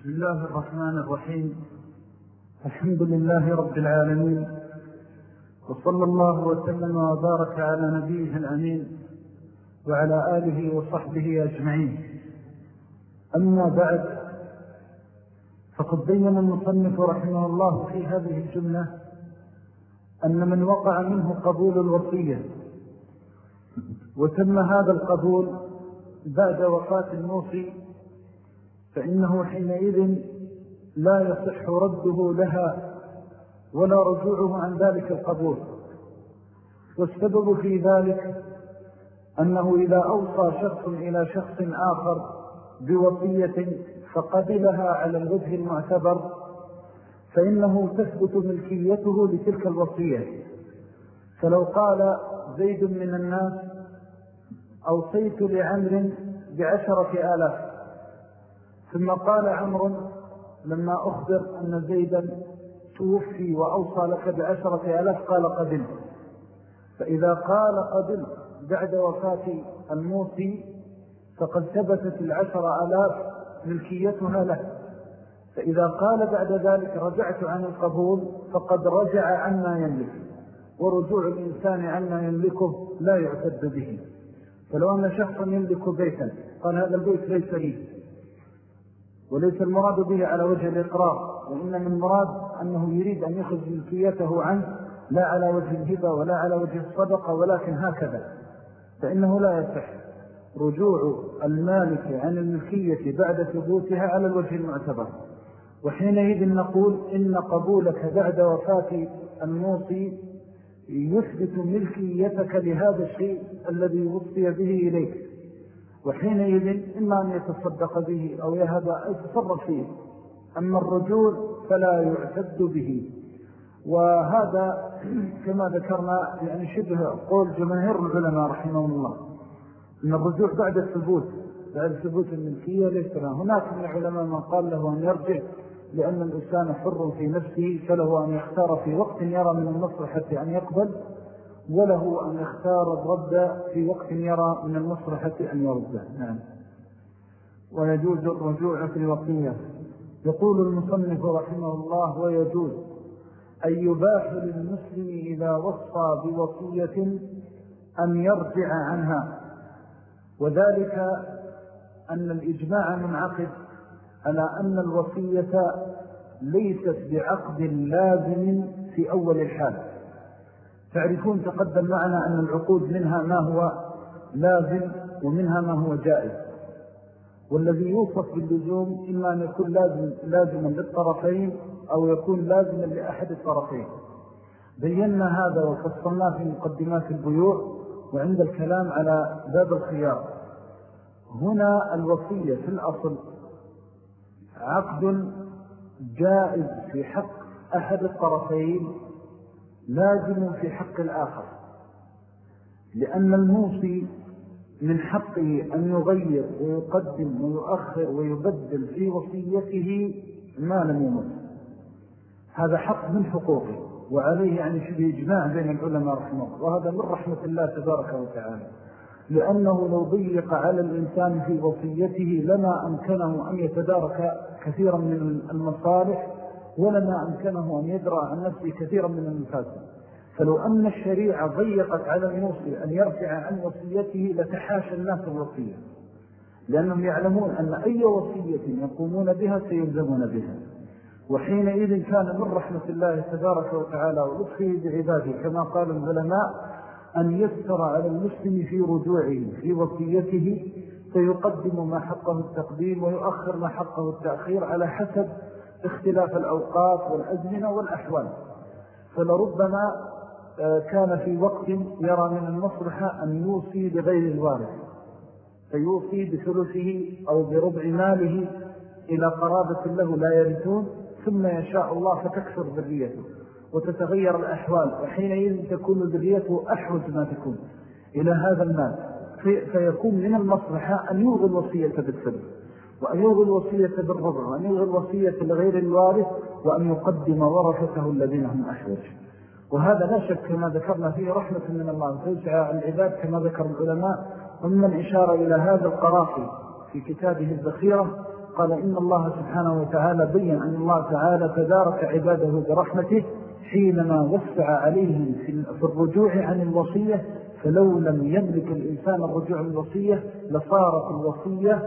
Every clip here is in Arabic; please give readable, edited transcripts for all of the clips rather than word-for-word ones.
بسم الله الرحمن الرحيم. الحمد لله رب العالمين، وصلى الله وسلم وبارك على نبيه الأمين وعلى آله وصحبه أجمعين. أما بعد، فقد بين المصنف رحمه الله في هذه الجملة أن من وقع منه قبول الوصية وتم هذا القبول بعد وفاة الموصي فإنه حينئذ لا يصح رده لها ولا رجوعه عن ذلك القبول. والسبب في ذلك أنه إذا أوصى شخص إلى شخص آخر بوصية فقبلها على الوجه المعتبر فإنه تثبت ملكيته لتلك الوصية. فلو قال زيد من الناس أوصيت لعمر ب10,000، ثم قال عمرو لما أخبر أن زيدا توفي وأوصى لك ب10,000 قال قبل. فإذا قال قبل بعد وفاة الموصي فقد ثبتت 10,000 ملكيتها له. فإذا قال بعد ذلك رجعت عن القبول فقد رجع عما يملك، ورجوع الإنسان عما يملكه لا يعتد به. فلو أن شخصا يملك بيتا قال هذا البيت ليس لي، وليس المراد به على وجه الإقرار، وإنما المراد أنه يريد أن يخرج ملكيته عنه لا على وجه الهبة ولا على وجه الصدقة ولكن هكذا، فإنه لا يصح رجوع المالك عن الملكية بعد ثبوتها على الوجه المعتبر. وحينئذ نقول إن قبولك بعد وفاة الموصي يثبت ملكيتك لهذا الشيء الذي وصي به إليك، وحينئذ إما أن يتصدق به أو يتصرف فيه. أما الرجوع فلا يعتد به. وهذا كما ذكرنا يعني شبه قول جماهير العلماء رحمه الله أن الرجوع بعد الثبوت، بعد ثبوت الملكية ليس له. هناك من العلماء من قال له أن يرجع لأن الإنسان حر في نفسه، فله أن يختار في وقت يرى من المصلحة أن يقبل، وله أن يختار الرد في وقت يرى من المصلحة أن يرد. نعم. ويجوز الرجوع في الوصية. يقول المصنف رحمه الله: ويجوز أن يباح للمسلم إذا وصى بوصية أن يرجع عنها، وذلك أن الإجماع منعقد على أن الوصية ليست بعقد لازم في أول الحال. تعرفون تقدم معنا أن العقود منها ما هو لازم ومنها ما هو جائز، والذي يوصف باللزوم إما أن يكون لازما للطرفين أو يكون لازما لأحد الطرفين. بينا هذا وفصلناه في مقدمات البيوع وعند الكلام على باب الخيار. هنا الوصية في الأصل عقد جائز في حق أحد الطرفين لازم في حق الآخر، لأن الموصي من حقه أن يغير ويقدم ويؤخر ويبدل في وصيته ما لم يمت. هذا حق من حقوقه، وعليه يعني شبه إجماع بين العلماء رحمه الله، وهذا من رحمة الله تبارك وتعالى، لأنه لو ضيق على الإنسان في وصيته لما أمكنه أن يتدارك كثيرا من المصالح، ولما أمكنه أن يدرى عن نفسه كثيرا من المفاسد. فلو أن الشريعة ضيقت على الموصي أن يرجع عن وصيته لتحاشى الناس الوصية، لأنهم يعلمون أن أي وصية يقومون بها سيلزمون بها. وحينئذ كان من رحمة الله تبارك وتعالى ولطفه بعباده كما قال العلماء أن يسر على المسلم في رجوعه في وصيته، فيقدم ما حقه التقديم ويؤخر ما حقه التأخير على حسب اختلاف الأوقات والأزمنة والأحوال. فلربما كان في وقت يرى من المصلحة أن يوصي بغير الوارث، فيوصي بثلثه أو بربع ماله إلى قرابة له لا يرثون، ثم يشاء الله فتكثر ذريته وتتغير الأحوال، وحينئذ تكون ذريته أحوج ما تكون إلى هذا المال، فيكون من المصلحة أن يلغي الوصية بالثلث، وأن يلغي الوصية بالربع، وأن يلغي الوصية لغير الوارث، وأن يقدم ورثته الذين هم أحوج. وهذا لا شك كما ذكرنا فيه رحمة من الله توسع العباد كما ذكر العلماء، ومن إشارة إلى هذا القرافي في كتابه الذخيرة قال إن الله سبحانه وتعالى بيّن أن الله تعالى تدارك عباده برحمته حينما وسع عليهم في الرجوع عن الوصية، فلو لم يملك الإنسان الرجوع عن الوصية لصارت الوصية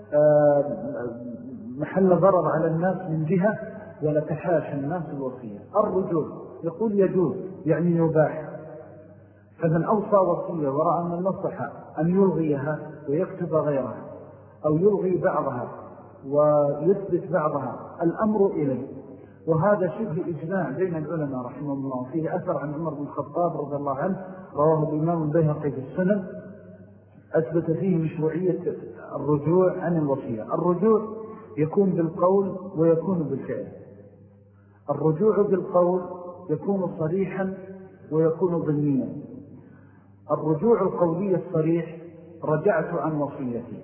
محل ضرر على الناس من جهة، ولتحاشى الناس الوصية. الرجوع يقول يجوز يعني يباح، فمن أوصى وصية ورأى من النصح أن يلغيها ويكتب غيرها أو يلغي بعضها ويثبت بعضها الأمر إليه. وهذا شبه إجماع بين العلماء رحمه الله. فيه أثر عن عمر بن الخطاب رضي الله عنه رواه الإمام البيهقي في السنن أثبت فيه مشروعية الرجوع عن الوصية. الرجوع يكون بالقول ويكون بالفعل. الرجوع بالقول يكون صريحا ويكون ضمنيا. الرجوع القولي الصريح رجعت عن وصيتي،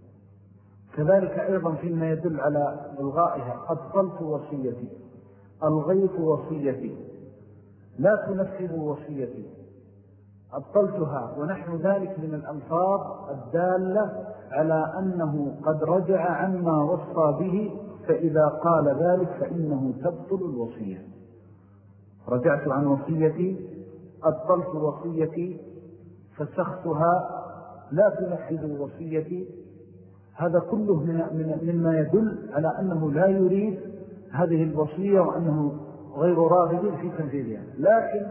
كذلك أيضا فيما يدل على إلغائها أبطلت وصيتي، ألغيت وصيتي، لا تنفذ وصيتي، أبطلتها، ونحو ذلك من الألفاظ الدالة على أنه قد رجع عما وصى به، فإذا قال ذلك فإنه تبطل الوصية. رجعت عن وصيتي، أبطلت وصيتي، فسختها، لا تنفذ وصيتي. هذا كله مما يدل على أنه لا يريد هذه الوصية وأنه غير راغب في تنفيذها. لكن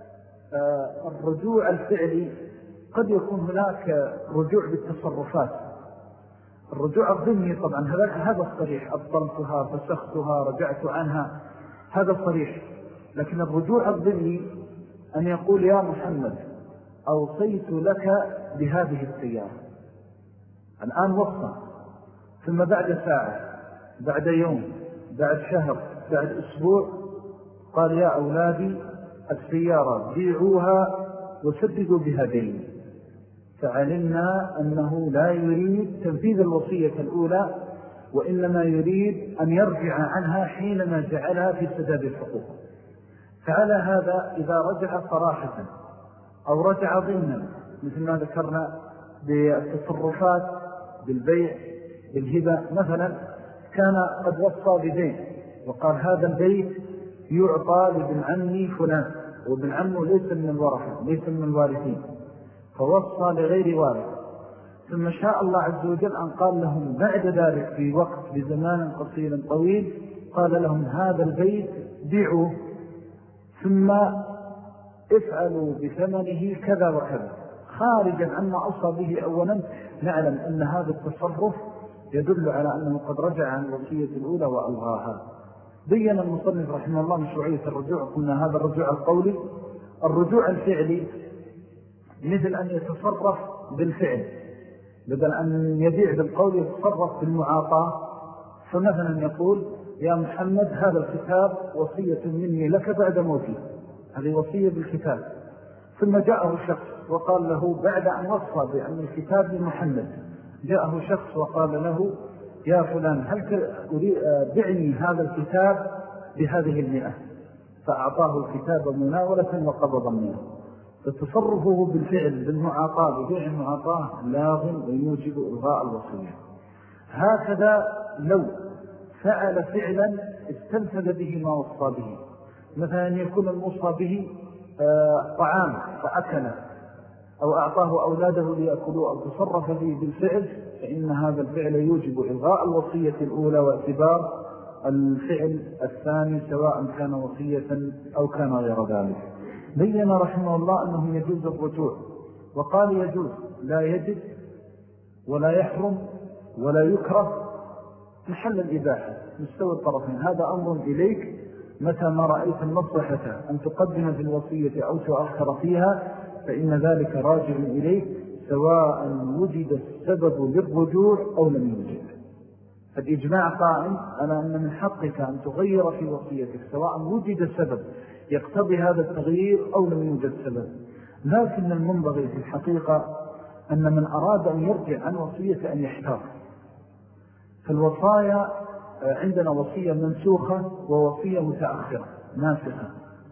الرجوع الفعلي قد يكون هناك رجوع بالتصرفات. الرجوع الضمني طبعا هذا الصريح، أبطلتها، فسختها، رجعت عنها، هذا صريح. لكن الرجوع الضمني أن يقول يا محمد أوصيت لك بهذه السيارة، الآن وصى، ثم بعد ساعة، بعد يوم، بعد شهر، بعد أسبوع قال يا أولادي السيارة بيعوها وسددوا بها دين، فعلمنا أنه لا يريد تنفيذ الوصية الأولى، وإنما يريد أن يرجع عنها حينما جعلها في سداد الحقوق. فعلى هذا إذا رجع صراحة أو رجع ضمنا مثل ما ذكرنا بالتصرفات، بالبيع، بالهبة مثلا، كان قد وصى بدين وقال هذا البيت يعطى لابن عمي فلان، وابن عمه ليس من الورثة، ليس من الوارثين، فوصى لغير وارث، ثم شاء الله عز وجل أن قال لهم بعد ذلك في وقت بزمان قصير طويل، قال لهم هذا البيت بيعوه ثم افعلوا بثمنه كذا وكذا، خارجا عما أوصى به أولا، نعلم أن هذا التصرف يدل على أنه قد رجع عن الوصية الأولى وألغاها. بيّن المصنف رحمه الله مشروعية الرجوع. قلنا هذا الرجوع القولي. الرجوع الفعلي مثل أن يتصرف بالفعل، بدل أن يبيع بالقول يتصرف بالمعاطاة. فمثلا يقول يا محمد هذا الكتاب وصية مني لك بعد موتي، هذه وصية بالكتاب. ثم جاءه شخص وقال له بعد أن وصى بأن الكتاب لمحمد، جاءه شخص وقال له يا فلان هل بعني هذا الكتاب بهذه 100، فأعطاه الكتاب مناولة وقبض منه. فتصرفه بالفعل بالمعاطاة ببيع المعاطاة لاغ ويوجب إلغاء الوصية. هكذا لو فعل فعلا استنفذ به ما وصى به، مثلا يكون الموصى به طعام فأكله، أو أعطاه أولاده ليأكلوا، أو تصرف به بالفعل، فإن هذا الفعل يوجب إلغاء الوصية الأولى واعتبار الفعل الثاني سواء كان وصية أو كان غير ذلك. بيّن رحمه الله أنه يجوز الرجوع، وقال يجوز لا يجب ولا يحرم ولا يكره، محل الإباحة مستوى الطرفين. هذا أمر إليك متى ما رأيت المصلحة أن تقدم في الوصية أو تؤخر فيها فإن ذلك راجع إليك، سواء وجد السبب للرجوع أو لم يوجد. فالإجماع قائم على أن من حقك أن تغير في وصيتك سواء وجد سبب يقتضي هذا التغيير أو لم يوجد سبب. لكن المنبغي في الحقيقة أن من أراد أن يرجع عن وصية أن يحتاط. فالوصايا عندنا وصية منسوخة ووصية متأخرة ناسخة.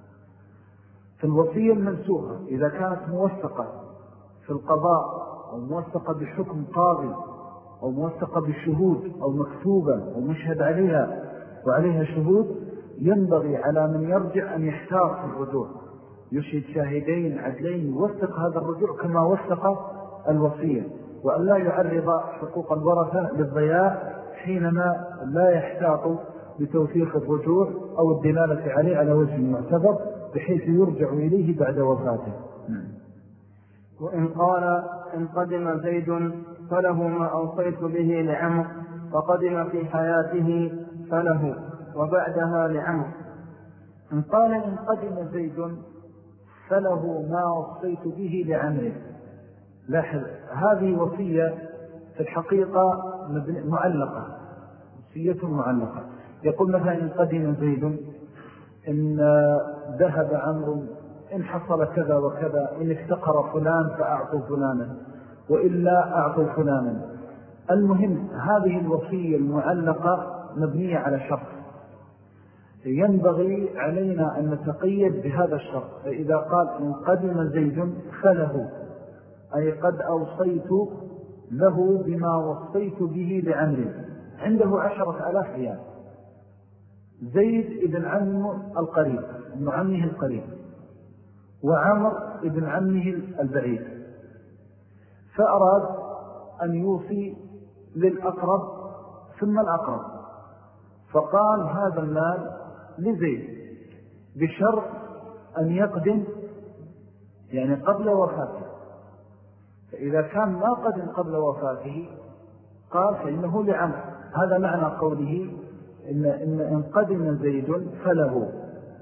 فالوصية المنسوخة إذا كانت موثقة في القضاء أو موثقة بحكم قاضي أو موثقة بالشهود أو مكتوبة أو مشهد عليها وعليها شهود، ينبغي على من يرجع أن يحتاط في الرجوع، يشهد شاهدين عدلين يوثق هذا الرجوع كما وثق الوصية، وأن لا يعرض حقوق الورثة للضياع حينما لا يحتاط بتوثيق الرجوع أو الدلالة عليه على وجه معتبر بحيث يرجع إليه بعد وفاته. وإن قال إن قدم زيد فله ما أوصيت به لعمر، فقدم في حياته فله وبعدها لعمر. إن قال إن قدم زيد فله ما وصيت به لعمر، لاحظ هذه وصية في الحقيقة معلقة، وصية معلقة. يقول مثلا إن قدم زيد، إن ذهب عمرو، إن حصل كذا وكذا، إن افتقر فلان فأعطوا فلانا وإلا أعطوا فلانا. المهم هذه الوصية المعلقة مبنية على شرط، ينبغي علينا أن نتقيد بهذا الشرط. فإذا قال إن قدم زيد فله، أي قد أوصيت له بما وصيت به لعمرو، عنده 10,000 ريال. زيد ابن عمه القريب، ابن عمه القريب، وعمر ابن عمه البعيد، فأراد أن يوصي للأقرب ثم الأقرب، فقال هذا المال لزيد بشرط أن يقدم يعني قبل وفاته. فإذا كان ما قدم قبل وفاته قال فإنه لعمر. هذا معنى قوله إن قدم زيد فله،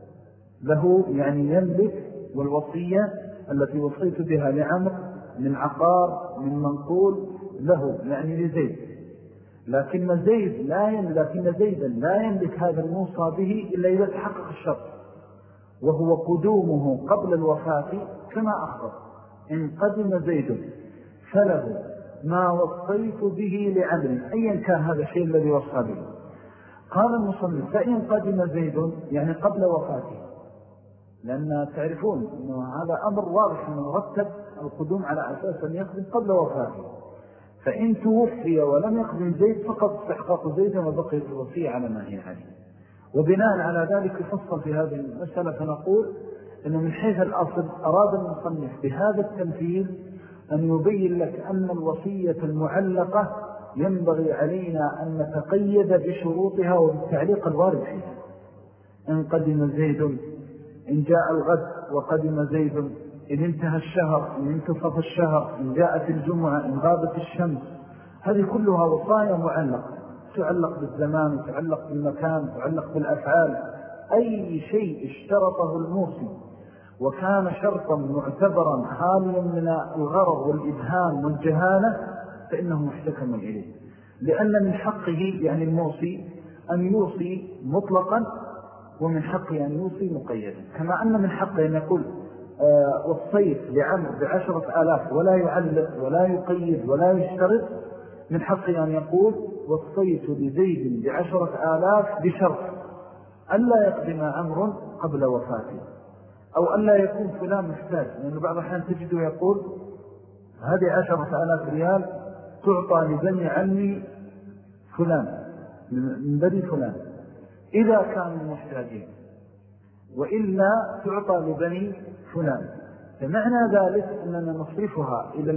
له يعني يملك، والوصية التي وصيت بها لعمر من عقار من منقول له يعني لزيد. لكن زيدا لا يملك هذا الموصى به إلا إذا تحقق الشرط، وهو قدومه قبل الوفاة كما أخبر إن قدم زيد فله ما وصيت به لعمر، أيا كان هذا الشيء الذي وصى به. قال المصنف فإن قدم زيد يعني قبل وفاته، لأن تعرفون أنه هذا أمر واضح أنه رتب القدوم على أساس أن يقدم قبل وفاته، فإن توفي ولم يقدم زيد فقط استحقاق زيد وبقي الوصية على ما هي عليه. وبناء على ذلك يفصل في هذه المسألة، فنقول أنه من حيث الأصل أراد المصنف بهذا التمثيل أن يبين لك أن الوصية المعلقة ينبغي علينا أن نتقيد بشروطها وبالتعليق الوارد فيها. إن قدم زيد، إن جاء الغد وقدم زيد، إن انتهى الشهر، إن انتصف الشهر، إن جاءت الجمعة، إن غابت الشمس، هذه كلها وصايا معلقة، تعلق بالزمان، تعلق بالمكان، تعلق بالأفعال. أي شيء اشترطه الموصي وكان شرطا معتبرا خاليا من الغرض والإبهام والجهالة فإنه محتكم إليه، لأن من حقه يعني الموصي أن يوصي مطلقا، ومن حقه أن يوصي مقيدا. كما أن من حقه أن يقول وصيت لعمر ب10,000 ولا يعلق ولا يقيد ولا يشترط، من حقه أن يقول وصيت لزيد ب10,000 بشرط ألا يقدم عمر قبل وفاته، أو ألا يكون فلان محتاج، لأنه بعض الأحيان تجده يقول هذه 10,000 ريال تعطى لبني عمي فلان من بني فلان إذا كانوا محتاجين، وإلا تعطى لبني فلان. فمعنى ذلك أننا نصرفها إلى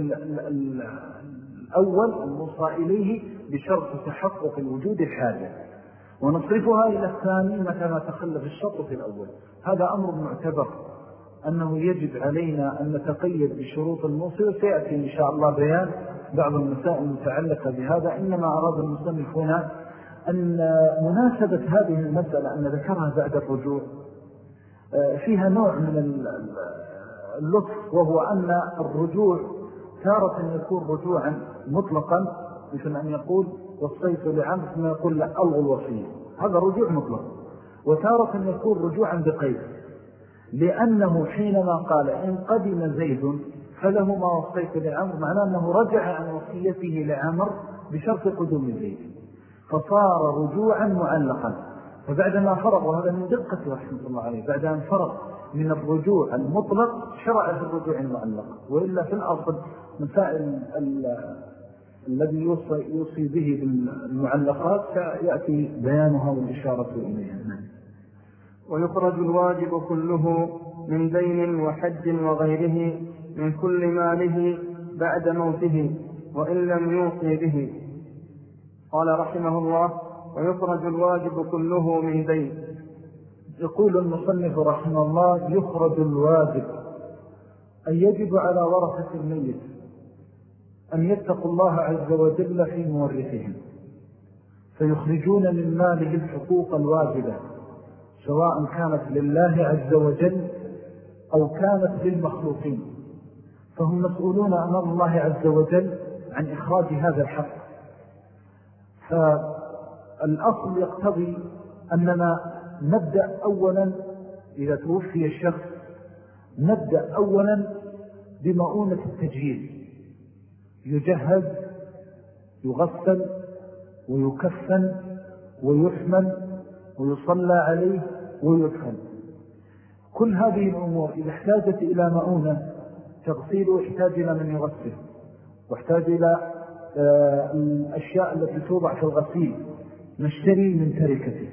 الأول الموصى إليه بشرط تحقق الوجود الحاجة، ونصرفها إلى الثاني متى ما تخلف الشرط في الأول. هذا أمر معتبر أنه يجب علينا أن نتقيد بشروط الموصي، وسيأتي إن شاء الله بيان بعض المسائل المتعلقة بهذا. إنما أراد المصنف هنا أن مناسبة هذه المسألة أن ذكرها بعد الرجوع فيها نوع من اللطف، وهو أن الرجوع تارة يكون رجوعا مطلقا، مثل أن يقول وصيت لعمر ثم يقول لا ألغوا الوصية، هذا رجوع مطلق. وتارة يكون رجوعا بقيد، لأنه حينما قال إن قدم زيد فله ما وصيت لعمر، معناه أنه رجع عن وصيته لعمر بشرط قدوم زيد، فصار رجوعا معلقا. فبعدما فرغ، وهذا من دقة رحمة الله عليه، بعد أن فرغ من الرجوع المطلق شرع في الرجوع المعلق. وإلا في الأصل مسائل الذي يوصي به بالمعلقات سيأتي بيانها والإشارة إليها. ويخرج الواجب كله من دين وحج وغيره من كل ماله بعد موته وإن لم يوصي به. قال رحمه الله: ويخرج الواجب كله من دين. يقول المصنف رحمه الله: يخرج الواجب، أن يجب على ورثة الميت أن يتقوا الله عز وجل في مورثهم، فيخرجون من ماله الحقوق الواجبة، سواء كانت لله عز وجل أو كانت للمخلوقين، فهم مسؤولون أمام الله عز وجل عن إخراج هذا الحق. فالأصل يقتضي أننا نبدأ أولا إذا توفي الشخص، نبدأ أولا بمؤونة التجهيز، يجهز، يغسل ويكفن ويحمل ويصلى عليه ويدفن. كل هذه الأمور إذا احتاجت إلى مؤونة تغسيله يحتاج إلى من يغسل، واحتاج إلى الأشياء التي توضع في الغسيل، نشتري من تركته.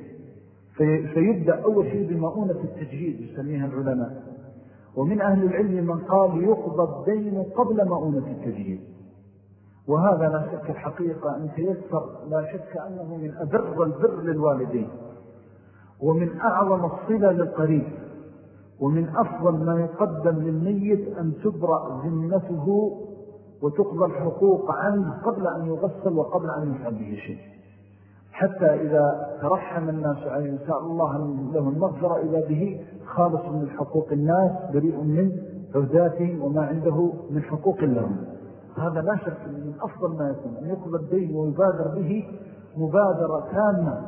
فيبدأ أول شيء بمؤونة التجهيز يسميها العلماء. ومن أهل العلم من قال يقضى الدين قبل مؤونة التجهيز، وهذا لا شك الحقيقة أن تيسر، لا شك أنه من أبر البر للوالدين، ومن أعظم الصلة للقريب، ومن أفضل ما يقدم للميت أن تبرأ ذمته وتقضى الحقوق عنه قبل أن يغسل وقبل أن يفعل به شيء، حتى إذا ترحم الناس عليه إن شاء الله له المغفرة إذا به خالص من حقوق الناس، بريء من عهداتهم وما عنده من حقوق لهم. هذا لا شك من أفضل ما يكون أن يقضى الدين ويبادر به مبادرة تامة.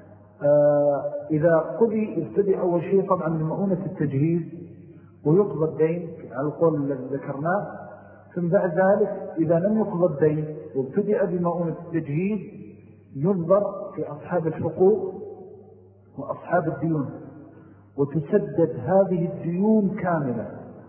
إذا قضي يبتدئ أول شيء طبعا بمؤونة التجهيز ويقضى الدين على القول الذي ذكرناه، ثم بعد ذلك إذا لم يقضى الدين وابتدئ بمؤونة التجهيز ينظر في أصحاب الحقوق وأصحاب الديون، وتسدد هذه الديون كاملة.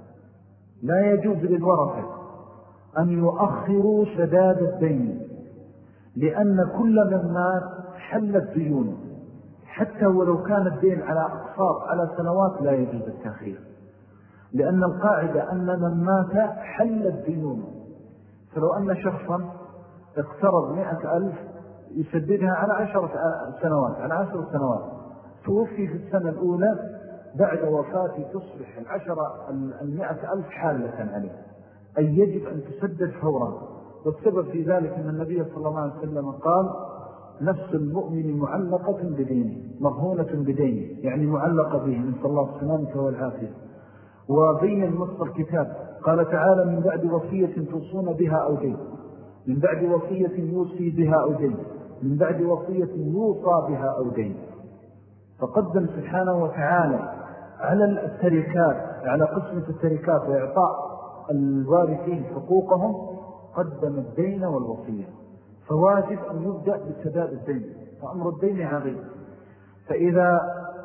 لا يجوز للورثة أن يؤخروا سداد الدين، لأن كل من مات حلت ديونه، حتى ولو كان الدين على أقساط على سنوات لا يجوز التأخير، لأن القاعدة أن من مات حلت ديونه. فلو أن شخصا اقترض 100,000 يسددها على 10 سنوات، على 10 سنوات، توفي في السنة الأولى، بعد وفاته تصبح 100,000 حالة عليه، أي يجب أن تسدد فورا. والسبب في ذلك أن النبي صلى الله عليه وسلم قال: نفس المؤمن معلقة بدينه، مرهونة بدينه، يعني معلقة به، نسأل الله السلامة والعافية. وبين النص الكتاب قال تعالى: من بعد وصية توصون بها أو دين، من بعد وصية يوصي بها أو دين، من بعد وصية يوصى بها أو دين. فقدم سبحانه وتعالى على التركات، على قسمة التركات وإعطاء الوارثين حقوقهم، قدم الدين والوصية. فواجب أن يبدأ بسداد الدين، فأمر الدين عظيم. فإذا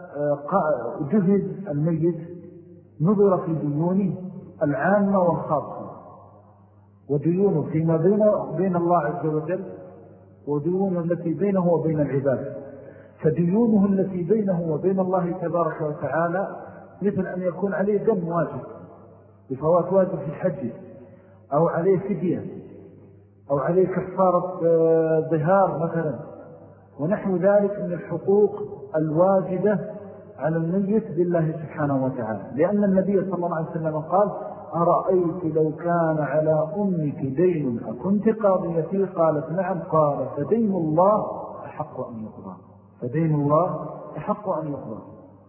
جهز الميت نظر في ديونه العامة والخاصة، وديونه فيما بين الله عز وجل، وديونه التي بينه وبين العباد. فديونه التي بينه وبين الله تبارك وتعالى مثل أن يكون عليه دم واجب بفوات واجب في الحج، أو عليه فدية، أو عليه كفارة ظهار مثلا، ونحو ذلك من الحقوق الواجبة على الميت بالله سبحانه وتعالى. لأن النبي صلى الله عليه وسلم قال: أرأيت لو كان على أمك دين أكنت قاضيتي؟ قالت: نعم. قال: فدين الله أحق أن يقضى، فدين الله أحق أن يقضى.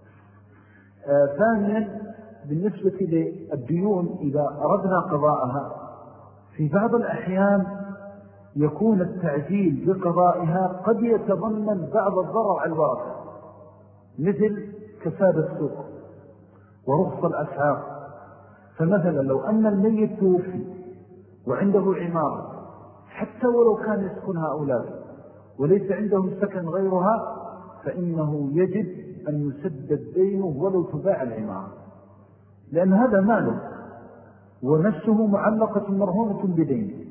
ثانيا، بالنسبة للديون إذا أردنا قضاءها، في بعض الأحيان يكون التعجيل بقضائها قد يتضمن بعض الضرر على الورثة، مثل كساد السوق ورخص الأسعار. فمثلا لو أن الميت توفي وعنده عمارة، حتى ولو كان يسكنها أولاده وليس عندهم سكن غيرها، فإنه يجب أن يسدد دينه ولو تباع العمارة، لأن هذا ماله ونفسه معلقة مرهونة بدينه.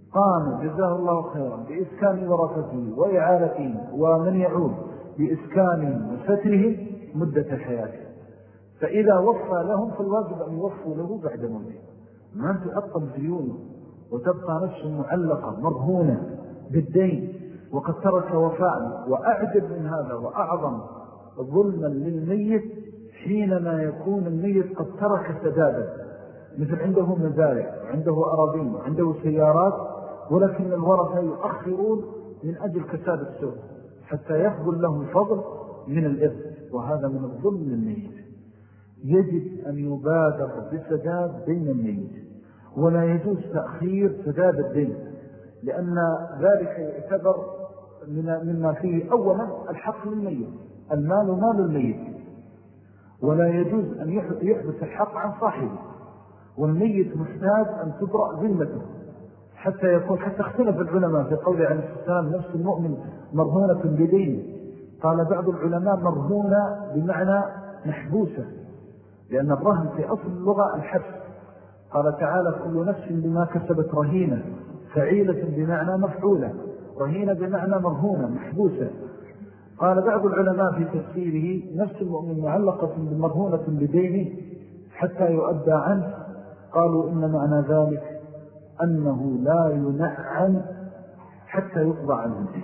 قام جزاه الله خيرا بإسكان ورثته وإعالته ومن يعود بإسكانهم وسترهم مدة حياته، فإذا وفى لهم فالواجب أن يوفوا له بعد موته، ما أن تؤطم ديونه وتبقى نفسه معلقة مرهونة بالدين وقد ترك وفاء. وأعجب من هذا وأعظم ظلما للميت حينما يكون الميت قد ترك سدادا، مثل عنده مزارع وعنده أراضين وعنده سيارات، ولكن الورثة يؤخرون من أجل كساد السوق حتى يقبل له الفضل من الإرث، وهذا من الظلم للميت. يجب أن يبادر بسداد دين الميت، ولا يجوز تأخير سداد الدين، لأن ذلك يعتبر مما فيه أولا الحق للميت، المال مال الميت، ولا يجوز أن يحدث الحق عن صاحبه، والميت محتاج أن تبرأ ذمته حتى يكون. حتى اختلف العلماء في قول عليه السلام نفس المؤمن مرهونة بدين، قال بعض العلماء مرهونة بمعنى محبوسة، لأن الرهن في أصل اللغة الحبس. قال تعالى كل نفس بما كسبت رهينة، فعيلة بمعنى مفعولة، رهينة بمعنى مرهونة محبوسة. قال بعض العلماء في تفسيره نفس المؤمن معلقة بمرهونة بدينه حتى يؤدى عنه، قالوا إن معنى ذلك أنه لا ينعم حتى يقضى عنه الدين،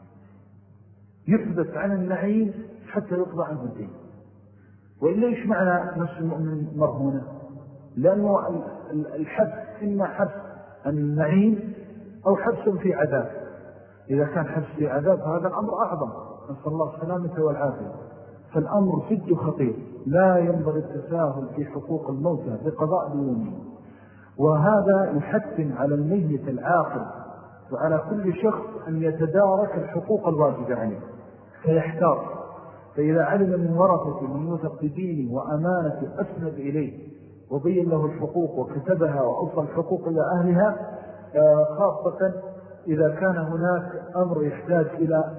يثبت عن النعيم حتى يقضى عنه الدين. وإلا إيش معنى نفس المؤمن مرهونة؟ لأنه الحبس إما حبس النعيم أو حبس في عذاب. إذا كان حبس في عذاب فهذا الأمر أعظم، نسأل الله السلامة والعافية. فالأمر جد خطير، لا ينبغي التساهل في حقوق الموتى بقضاء ديونه. وهذا يحتم على الميت العاقل وعلى كل شخص أن يتدارك الحقوق الواجبة عليه فيحتار. فإذا علم من ورثة من يوثق بدينه وأمانة أسند إليه وبين له الحقوق وكتبها وأوصل الحقوق إلى أهلها، خاصة إذا كان هناك أمر يحتاج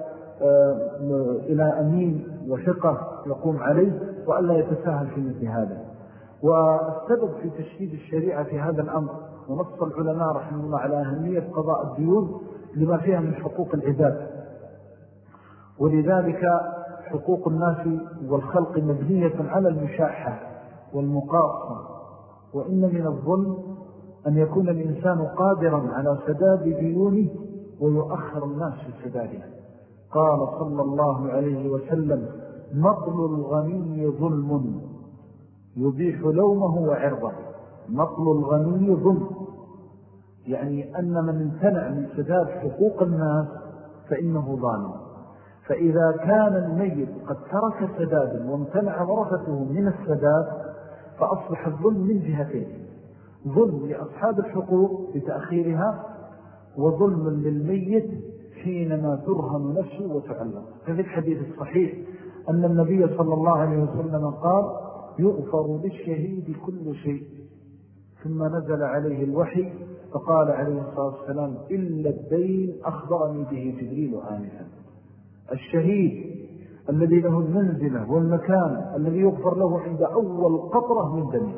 إلى أمين وثقة يقوم عليه، وألا يتساهل في مثل هذا. والسبب في تشديد الشريعة في هذا الأمر ونص العلماء رحمه الله على أهمية قضاء الديون لما فيها من حقوق العباد، ولذلك حقوق الناس والخلق مبنية على المشاحة والمقاصة. وإن من الظلم أن يكون الإنسان قادرا على سداد ديونه ويؤخر الناس في سدادها. قال صلى الله عليه وسلم مطل الغني ظلم يبيح لومه وعرضه. مطل الغني ظلم، يعني أن من امتنع من سداد حقوق الناس فإنه ظالم. فإذا كان الميت قد ترك سدادا وامتنع ورثته من السداد فأصبح الظلم من جهتين: ظلم لأصحاب الحقوق بتأخيرها، وظلم للميت حينما ترهم نفسه وتعلم. ففي الحديث الصحيح أن النبي صلى الله عليه وسلم قال يغفر للشهيد كل شيء، ثم نزل عليه الوحي فقال عليه الصلاة والسلام إلا الدين أخبرني به جبريل آنفا. الشهيد الذي له المنزلة والمكان الذي يغفر له عند أول قطرة من دمه،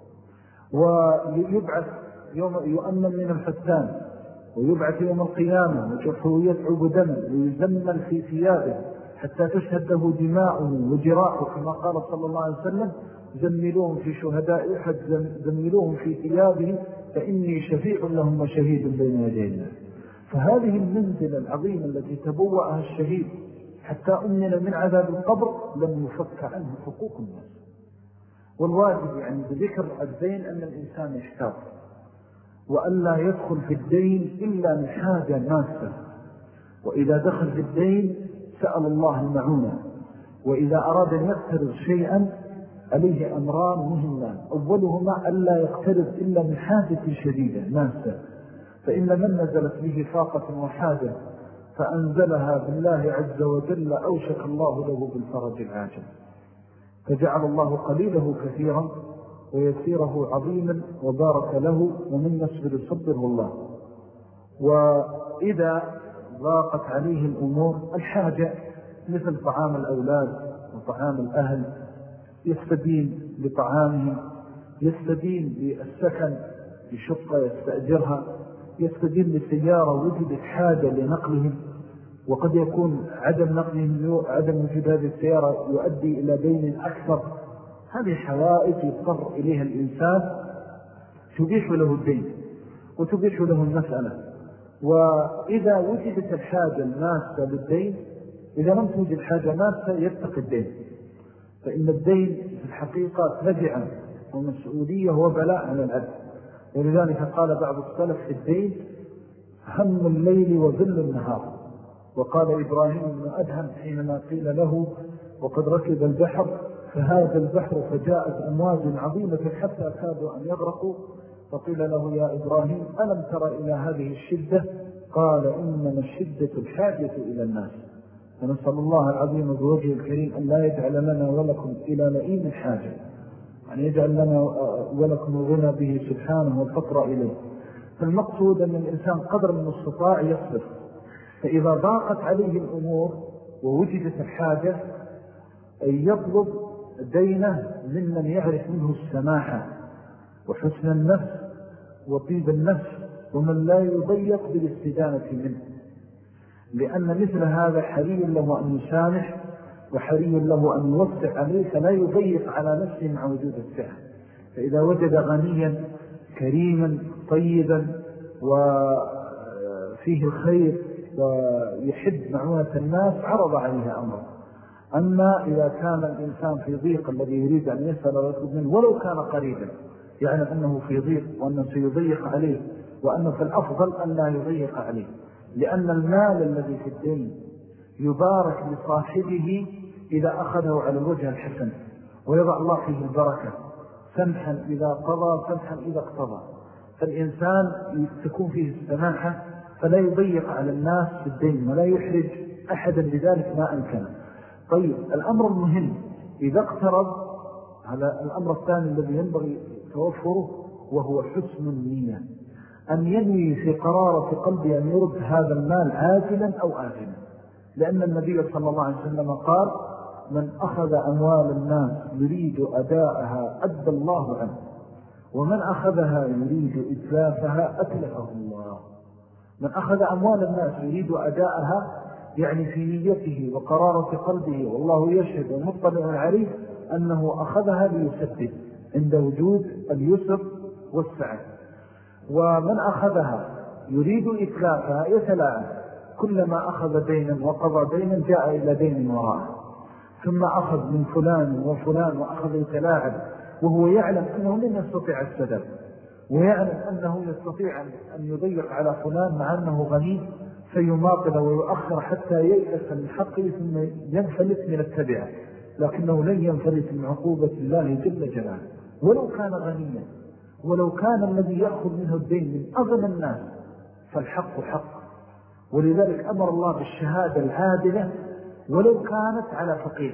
ويبعث يوم يؤمن من الفتان، ويبعث يوم القيامة وجرحه يتعب دم ويزمل في ثيابه حتى تشهد له دماؤه وجراحه، كما قال صلى الله عليه وسلم زملوهم في شهداء أحد زملوهم في ثيابه فإني شفيع لهم وشهيد بين يدي الله. فهذه المنزلة العظيمة التي تبوأها الشهيد حتى أمن من عذاب القبر لم يفك عنه حقوق الناس. والواجب يعني بذكر الدين أن الإنسان يحتاط وألا يدخل في الدين إلا من حاجة ماسة، وإذا دخل في الدين سأل الله المعونة، وإذا أراد أن يقترض شيئا عليه أمران مهمان: أولهما ألا يقترض إلا من حاجة شديدة ماسة، فإن من نزلت به فاقة وحاجة فأنزلها بالله عز وجل أوشك الله له بالفرج العاجل، فجعل الله قليله كثيرا ويسيره عظيما وبارك له، ومن يصبر صبره الله. وإذا ضاقت عليه الأمور الحاجة مثل طعام الأولاد وطعام الأهل يستدين بطعامهم، يستدين بالسكن بشقة يستأجرها، يستدل لسيارة وجدت حاجة لنقلهم، وقد يكون عدم نقلهم عدم وجود هذه السيارة يؤدي إلى دين أكثر. هذه حوائج يضطر إليها الإنسان تبيح له الدين وتبيح له المسألة. وإذا وجدت الحاجة الماسة للدين، إذا لم توجد حاجة ماسة يتقي الدين، فإن الدين في الحقيقة تبعا ومسؤولية وبلاء على العبد. ولذلك قال بعض السلف في الدين: هم الليل وظل النهار. وقال إبراهيم بن أدهم حينما قيل له وقد ركب البحر فهذا البحر فجاءت أمواج عظيمة حتى كادوا أن يغرقوا، فقيل له: يا إبراهيم ألم تر إلى هذه الشدة؟ قال: إنما الشدة الحاجة إلى الناس. فنسأل الله العظيم بوجه الكريم أن لا يجعل لنا ولكم إلى لئيم الحاجة، أن يجعل لنا ولكم الغنى به سبحانه والفقر إليه. فالمقصود أن الإنسان قدر من استطاع يصبر، فإذا ضاقت عليه الأمور ووجدت الحاجة أن يطلب دينه ممن يعرف منه السماحة وحسن النفس وطيب النفس، ومن لا يضيق بالاستدانة منه، لأن مثل هذا حري له أن يسامح وحري له أن يوسع عليه، فلا يضيق على نفسه مع وجود السعة. فإذا وجد غنيا كريما طيبا وفيه الخير ويحب معونة الناس عرض عليها أمره. أما إذا كان الإنسان في ضيق الذي يريد أن يسأل ويطلب منه ولو كان قريبا، يعلم أنه في ضيق وأنه سيضيق عليه، وأنه في الأفضل أن لا يضيق عليه، لأن المال الذي في الدين يبارك لصاحبه إذا أخذه على الوجه الحسن، ويضع الله فيه البركة، سمحا إذا قضى سمحا إذا اقتضى. فالإنسان تكون فيه السماحة فلا يضيق على الناس في الدين ولا يحرج أحدا بذلك ما أمكن. طيب، الأمر المهم إذا اقترب، هذا الأمر الثاني الذي ينبغي توفره، وهو حسن النية، أن ينوي في قرارة قلبه أن يرد هذا المال عاجلا أو آجلا، لأن النبي صلى الله عليه وسلم قال: من أخذ أموال الناس يريد أداءها أدى الله عنه، ومن أخذها يريد إتلافها أتلفه الله. من أخذ أموال الناس يريد أداءها يعني في نيته وقرارة قلبه والله يشهد ومطلع عليه أنه أخذها ليسدد عند وجود اليسر والسعة. ومن أخذها يريد إتلافها يتلاعب، كلما أخذ دينا وقضى دينا جاء إلى دين وراءه، ثم أخذ من فلان وفلان وأخذ يتلاعب، وهو يعلم أنه لن يستطيع السداد، ويعلم أنه يستطيع أن يضيق على فلان مع أنه غني، فيماطل ويؤخر حتى ييأس من حقه ثم ينفلت من التبعة، لكنه لن ينفلت من عقوبة الله جل جلاله ولو كان غنيا، ولو كان الذي يأخذ منه الدين من أغنى الناس، فالحق حق. ولذلك أمر الله بالشهادة العادلة ولو كانت على فقير،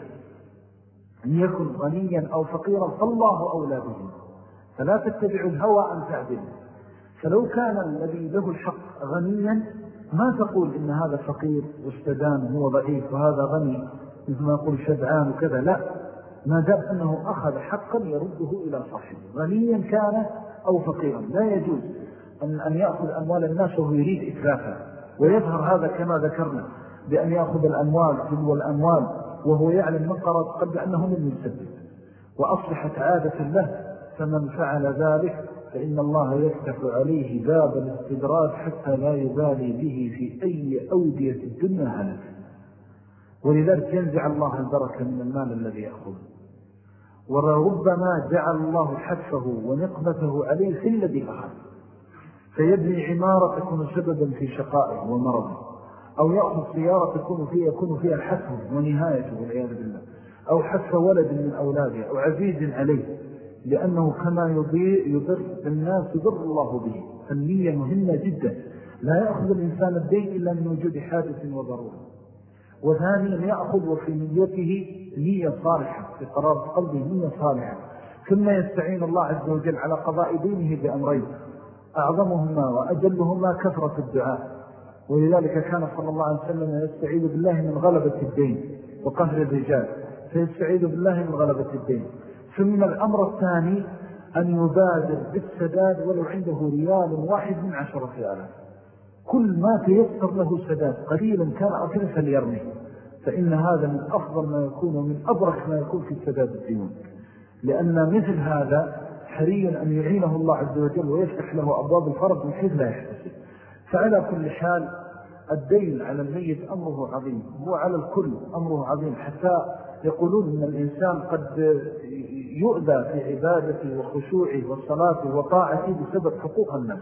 أن يكن غنيا أو فقيرا فالله أولى به، فلا تتبعوا الهوى أن تعدل. فلو كان الذي له الحق غنيا ما تقول إن هذا فقير واستدان هو ضعيف وهذا غني مثل ما يقول شبعان وكذا، لا، ما دام أنه أخذ حقا يرده إلى صاحبه غنيا كان أو فقيرا. لا يجوز أن يأخذ أموال الناس وهو يريد إتلافها، ويظهر هذا كما ذكرنا بأن يأخذ الأموال تلو الأموال وهو يعلم من قرأت قبل أنه من يسدد، وأصبحت عادة له. فمن فعل ذلك فإن الله يفتح عليه باب الاستدراج حتى لا يبالي به في أي أودية الدنيا هلك، ولذلك ينزع الله البركة من المال الذي يأخذه. وربما جعل الله حتفه ونقمته عليه في الذي أخذ، فيبني عمارة تكون سببا في شقائه ومرضه، أو يأخذ سيارة يكون فيها حتفه ونهايته والعياذ بالله، أو حتف ولد من أولاده أو عزيز عليه، لأنه كما يضر بالناس يضر الله به. فالنية مهمة جدا، لا يأخذ الإنسان الدين إلا من وجود حادث وضرورة. وثانيا يأخذ وفي نيته نية صالحة، في قرار قلبه نية صالحة، ثم يستعين الله عز وجل على قضاء دينه بأمرين أعظمهما وأجلهما كثرة الدعاء. ولذلك كان صلى الله عليه وسلم يستعيذ بالله من غلبة الدين وقهر الرجال، فيستعيذ بالله من غلبة الدين. ثم الأمر الثاني أن يبادر بالسداد ولو عنده ريال واحد من 10,000. كل ما تيسر له سداد قليلا كان أو كذا فليرمي، فإن هذا من أفضل ما يكون ومن أبرك ما يكون في سداد الديون، لأن مثل هذا حري أن يعينه الله عز وجل ويفتح له أبواب الفرج من حيث لا يحتسب. فعلى كل حال الدين على الميت أمره عظيم، هو على الكل أمره عظيم، حتى يقولون أن الإنسان قد يؤذى في عبادته وخشوعه وصلاته وطاعته بسبب حقوق الناس.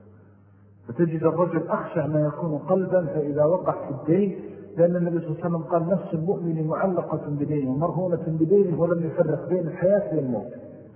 فتجد الرجل أخشع ما يكون قلبا فإذا وقع في الدين، لأن النبي صلى الله عليه وسلم قال نفس المؤمن معلقة بدينه ومرهونة بدينه ولم يفرق بين الحياة والموت.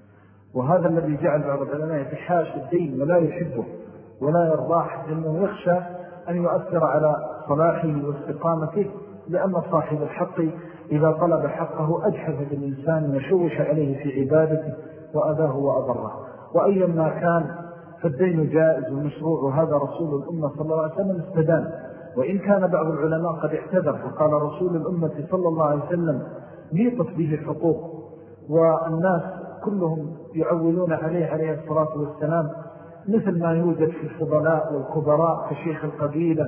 وهذا الذي جعل بعض العلماء يتحاش الدين ولا يحبه ولا يرضاه، لأنه يخشى أن يؤثر على صلاحه واستقامته، لأن صاحب الحق إذا طلب حقه أجحف بالإنسان وشوش عليه في عبادته وأذاه وأضره. وأيا ما كان فالدين جائز ومشروع، وهذا رسول الأمة صلى الله عليه وسلم استدان. وإن كان بعض العلماء قد اعتذر فقال رسول الأمة صلى الله عليه وسلم ليطت به الحقوق، والناس كلهم يعولون عليه الصلاة والسلام، مثل ما يوجد في الفضلاء والكبراء كشيخ القبيلة